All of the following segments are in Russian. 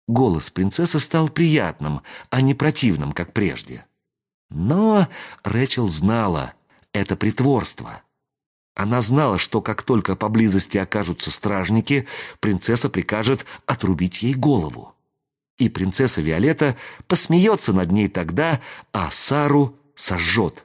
Голос принцессы стал приятным, а не противным, как прежде. Но Рэчел знала, это притворство. Она знала, что как только поблизости окажутся стражники, принцесса прикажет отрубить ей голову. И принцесса Виолетта посмеется над ней тогда, а Сару сожжет.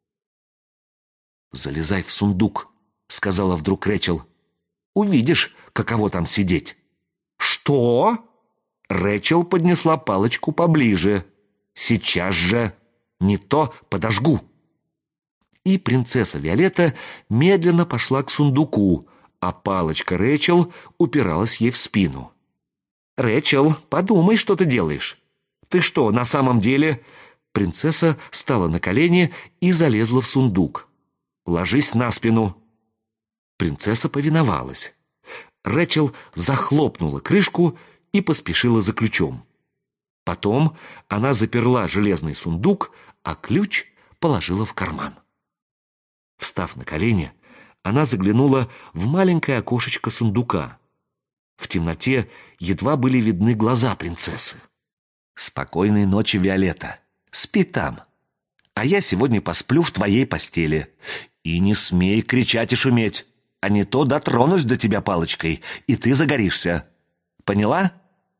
«Залезай в сундук», — сказала вдруг Рэчел. «Увидишь, каково там сидеть». «Что?» Рэчел поднесла палочку поближе. «Сейчас же! Не то подожгу!» И принцесса Виолетта медленно пошла к сундуку, а палочка Рэчел упиралась ей в спину. «Рэчел, подумай, что ты делаешь. Ты что, на самом деле...» Принцесса встала на колени и залезла в сундук. «Ложись на спину». Принцесса повиновалась. Рэчел захлопнула крышку и поспешила за ключом. Потом она заперла железный сундук, а ключ положила в карман. Встав на колени, она заглянула в маленькое окошечко сундука. В темноте едва были видны глаза принцессы. «Спокойной ночи, Виолетта. Спи там. А я сегодня посплю в твоей постели. И не смей кричать и шуметь, а не то дотронусь до тебя палочкой, и ты загоришься. Поняла?»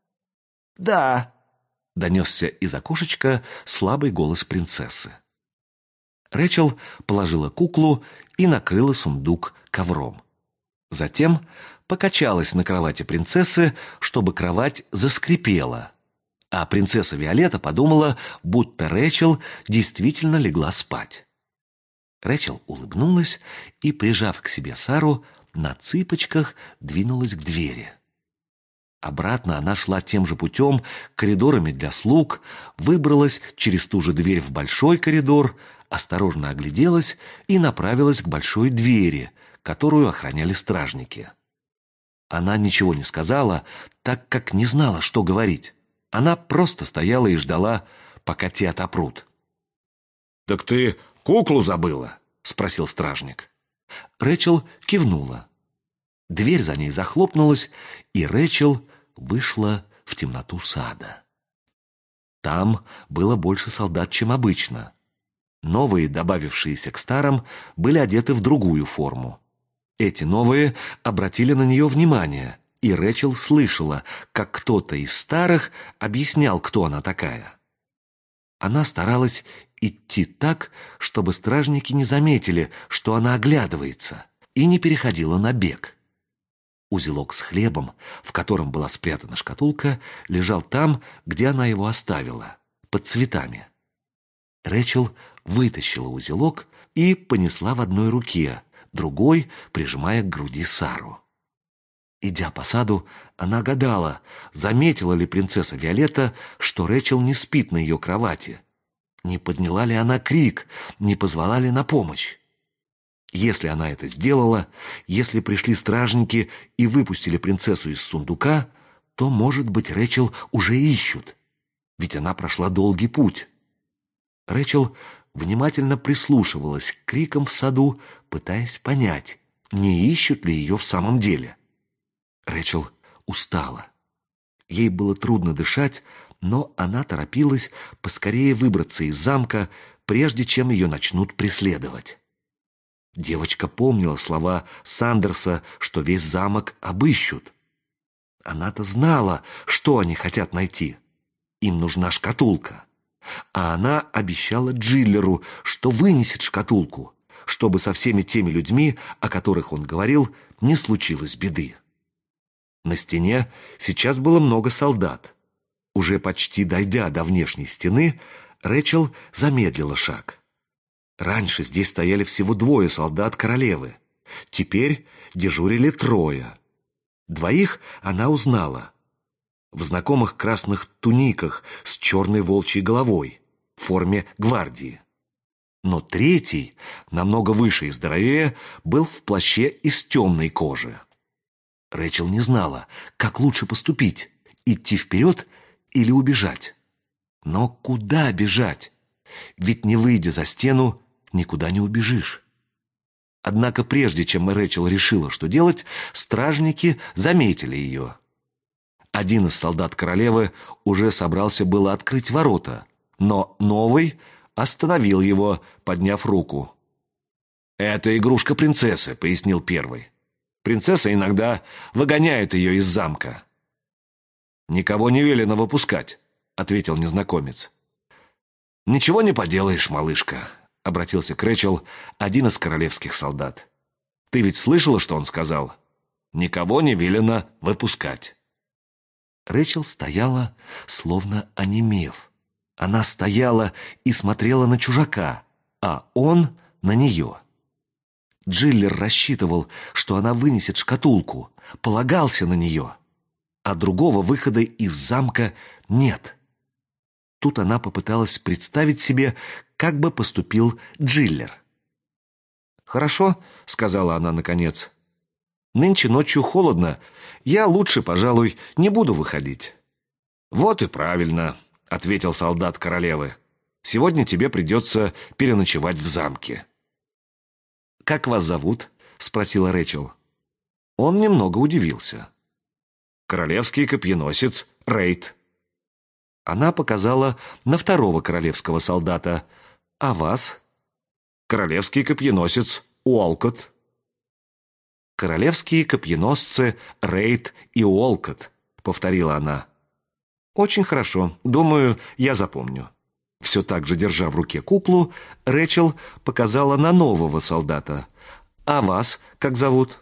«Да», — донесся из окошечка слабый голос принцессы. Рэчел положила куклу и накрыла сундук ковром. Затем покачалась на кровати принцессы, чтобы кровать заскрипела. А принцесса Виолетта подумала, будто Рэчел действительно легла спать. Рэчел улыбнулась и, прижав к себе Сару, на цыпочках двинулась к двери. Обратно она шла тем же путем, коридорами для слуг, выбралась через ту же дверь в большой коридор, осторожно огляделась и направилась к большой двери, которую охраняли стражники. Она ничего не сказала, так как не знала, что говорить. Она просто стояла и ждала, пока те отопрут. «Так ты куклу забыла?» — спросил стражник. Рэчел кивнула. Дверь за ней захлопнулась, и Рэчел вышла в темноту сада. Там было больше солдат, чем обычно. Новые, добавившиеся к старым, были одеты в другую форму. Эти новые обратили на нее внимание, и Рэчел слышала, как кто-то из старых объяснял, кто она такая. Она старалась идти так, чтобы стражники не заметили, что она оглядывается, и не переходила на бег. Узелок с хлебом, в котором была спрятана шкатулка, лежал там, где она его оставила, под цветами. Рэчел вытащила узелок и понесла в одной руке, другой прижимая к груди Сару. Идя по саду, она гадала, заметила ли принцесса Виолетта, что Рэчел не спит на ее кровати. Не подняла ли она крик, не позвала ли на помощь? Если она это сделала, если пришли стражники и выпустили принцессу из сундука, то, может быть, Рэчел уже ищут, ведь она прошла долгий путь. Рэчел внимательно прислушивалась к крикам в саду, пытаясь понять, не ищут ли ее в самом деле. Рэчел устала. Ей было трудно дышать, но она торопилась поскорее выбраться из замка, прежде чем ее начнут преследовать. Девочка помнила слова Сандерса, что весь замок обыщут. Она-то знала, что они хотят найти. Им нужна шкатулка. А она обещала Джиллеру, что вынесет шкатулку, чтобы со всеми теми людьми, о которых он говорил, не случилось беды. На стене сейчас было много солдат. Уже почти дойдя до внешней стены, Рэчел замедлила шаг. Раньше здесь стояли всего 2 солдат королевы. Теперь дежурили 3. 2 она узнала. В знакомых красных туниках с черной волчьей головой, в форме гвардии. Но 3, намного выше и здоровее, был в плаще из темной кожи. Рэчел не знала, как лучше поступить, идти вперед или убежать. Но куда бежать? Ведь не выйдя за стену, никуда не убежишь. Однако прежде чем Рэчел решила, что делать, стражники заметили ее. Один из солдат королевы уже собрался было открыть ворота, но новый остановил его, подняв руку. «Это игрушка принцессы», — пояснил первый. «Принцесса иногда выгоняет ее из замка». «Никого не велено выпускать», — ответил незнакомец. «Ничего не поделаешь, малышка», — обратился к Рэчел один из королевских солдат. «Ты ведь слышала, что он сказал? Никого не велено выпускать». Рэчел стояла, словно онемев. Она стояла и смотрела на чужака, а он на нее. Джиллер рассчитывал, что она вынесет шкатулку, полагался на нее, а другого выхода из замка нет. Тут она попыталась представить себе, как бы поступил Джиллер. «Хорошо», — сказала она наконец. «Нынче ночью холодно. Я лучше, пожалуй, не буду выходить». «Вот и правильно», — ответил солдат королевы. «Сегодня тебе придется переночевать в замке». «Как вас зовут?» — спросила Рэчел. Он немного удивился. «Королевский копьеносец Рейд». Она показала на второго королевского солдата. «А вас?» «Королевский копьеносец Уолкот». «Королевские копьеносцы Рейд и Уолкот», — повторила она. «Очень хорошо. Думаю, я запомню». Все так же, держа в руке куклу, Рэчел показала на нового солдата. «А вас как зовут?»